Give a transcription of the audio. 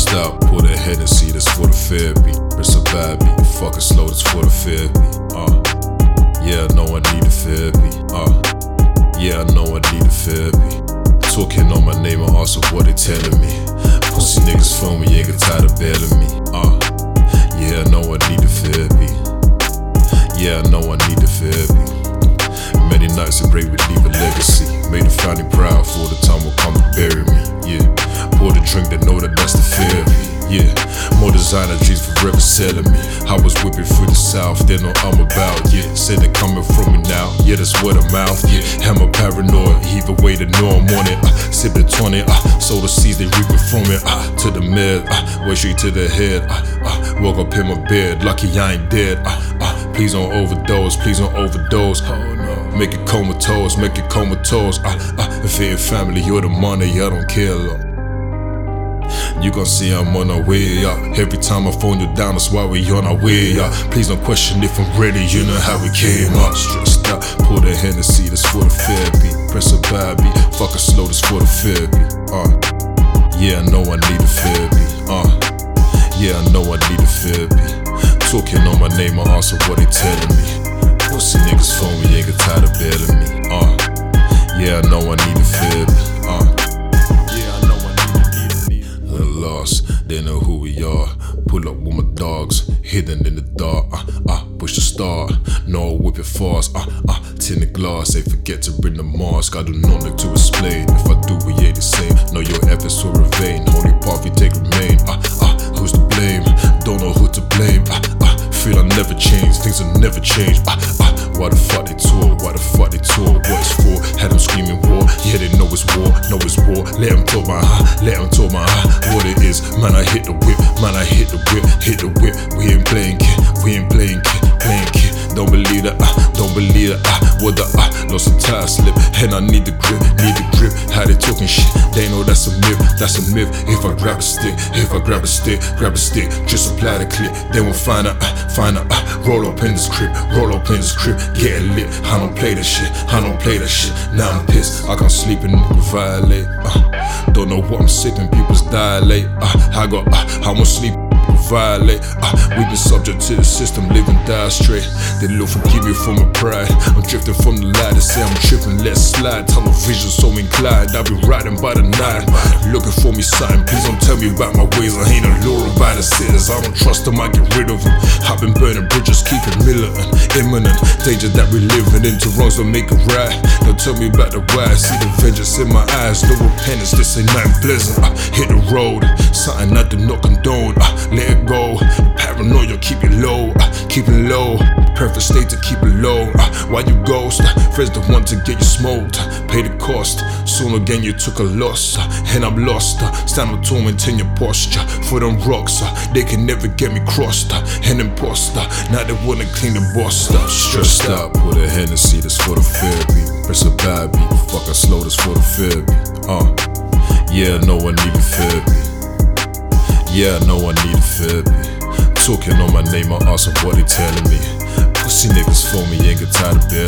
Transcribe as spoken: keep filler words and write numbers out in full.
Stressed out, pull the head and see this for the therapy. It's a bad beat, fucking slow, this for the therapy. Uh, yeah, I know I need a therapy. Uh, yeah, I know I need a therapy. Talking on my name and also what they telling me. Pussy niggas phone me, ain't got tired of bailing me. Uh, yeah, I know I need a therapy. Yeah, I know I need a therapy. Many nights I pray we leave a legacy. Made the family proud for the time will come to bury me. Yeah, pour the drink that know that that's the therapy. Yeah, more designer G's forever selling me. I was whipping through the south, they know I'm about. Yeah, said they're coming from me now. Yeah, that's word of mouth. Yeah, am a paranoid, either way they know I'm on it. Uh, sip the twenty, uh, sow the seeds, they reap it from it. Uh, to the mid, uh, way straight to the head. Uh, uh, woke up in my bed, lucky I ain't dead. Uh, uh, please don't overdose, please don't overdose. Oh no, make it comatose, make it comatose. Uh, uh, if it ain't family, you're the money, I don't care. Look. You gon' see I'm on our way, yeah. Every time I phone you down, that's why we on our way, yeah. Please don't question if I'm ready, you know how we came up. Stressed out, pull the Hennessy, that's for the therapy. Press a bad beat, fuck it slow, that's for the therapy. Uh, yeah, I know I need a therapy. Uh, yeah, I know I need a therapy. Talking on my name, I answer what they telling me. Pussy niggas phone me, ain't got tired of bailing me. Uh, yeah, I know I need a therapy. Uh, Lost, they know who we are. Pull up with my dogs, hidden in the dark. Uh, uh, push the start, no whip it fast. Uh, uh, tin the glass, they forget to bring the mask. I do not like to explain. If I do, we ain't the same. Know your efforts were in vain. Holy path you take remain. Uh, uh, who's to blame? Don't know who to blame. Uh, uh, feel I never change, things will never change. Uh, uh, why the fuck they talk? Why the fuck they talk? What it's for? Had them screaming war. Yeah, they know it's war, know it's war. Let them talk my heart, let them talk my heart. What it is, man, I hit the whip, man, I hit the whip, hit the whip. We ain't playing kid, we ain't playing kid, playing kid. Don't believe that, uh, don't believe that, uh, what the, uh, lost a tire slip, and I need the grip, need the grip. How they talking shit, they know that's a myth, that's a myth. If I grab a stick, if I grab a stick, grab a stick, just apply the clip, they won't find out, uh, find out, uh, roll up in this crib, roll up in this crib, get lit. I don't play that shit, I don't play that shit. Now I'm pissed, I can't sleep and nigga violate. Uh, don't know what I'm sipping, people's dilate. Uh, I got, uh, I won't sleep. Violate, uh, we've been subject to the system, live and die straight. They look forgive me for my pride. I'm drifting from the light, they say I'm tripping, let's slide. Tunnel vision so inclined, I'll be riding by the night. Looking for me sign, please don't tell me about my ways. I ain't a lure by the cities, I don't trust them, I get rid of them. I've been burning bridges, keeping militant, imminent danger that we living into wrongs don't make it right. Don't tell me about the why, see the vengeance in my eyes. No repentance, this ain't nothing pleasant. uh, Hit the road, something I do not condone. uh, Let it go, paranoia, keep it low, uh, keep it low. Perfect state to keep it low. Uh, why you ghost? Uh, friends the one to get you smoked. Uh, pay the cost. Soon again you took a loss, uh, and I'm lost. Uh, stand up to maintain your posture. For them rocks, uh, they can never get me crossed. Uh, an imposter, now they wanna clean the boss. Uh, stressed out, put a Hennessy, that's for the therapy. Press a bad beat, fuck I slow, that's for the therapy. Uh, yeah, I know I need a therapy. Yeah, I know I need a therapy. Talking on my name, I ask them what they telling me. Pussy niggas phone me, ain't got tired of bed.